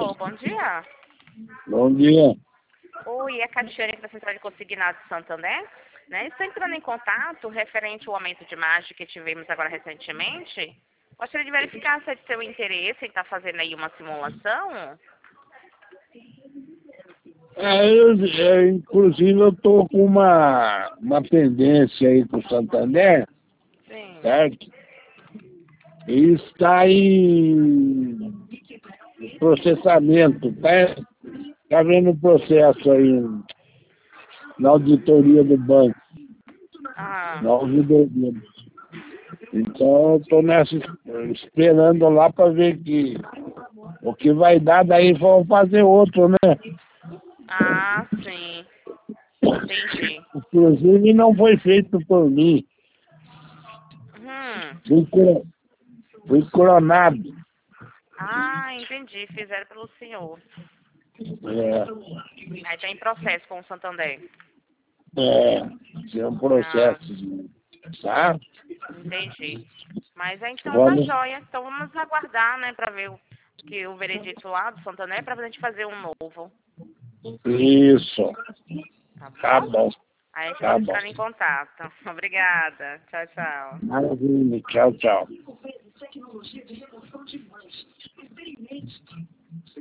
Alô, bom dia. Bom dia. Oi, é a Catiane aqui da Central de Consignados de Santander. Né? Estou entrando em contato referente ao aumento de margem que tivemos agora recentemente. Gostaria de verificar se é de seu interesse em estar fazendo aí uma simulação. Inclusive eu tô com uma pendência aí com o Santander, Sim. certo? E está em processamento, tá vendo o processo aí na auditoria do banco, Ah, na auditoria. Então eu tô esperando lá para ver o que vai dar, daí vamos fazer outro, né? sim. Entendi. Inclusive não foi feito por mim, Hum. fui coronado. Entendi. Fizeram pelo senhor. É, Aí está em processo com o Santander. é um Ah, processo, tá? entendi. Mas então tá Vamos, joia. Então vamos aguardar, né, para ver o veredito lá do Santander para a gente fazer um novo. isso, Tá tá bom? bom, Aí a gente tá volta bom. ficar em contato. Obrigada. Tchau, tchau. Maravilha, tchau, tchau.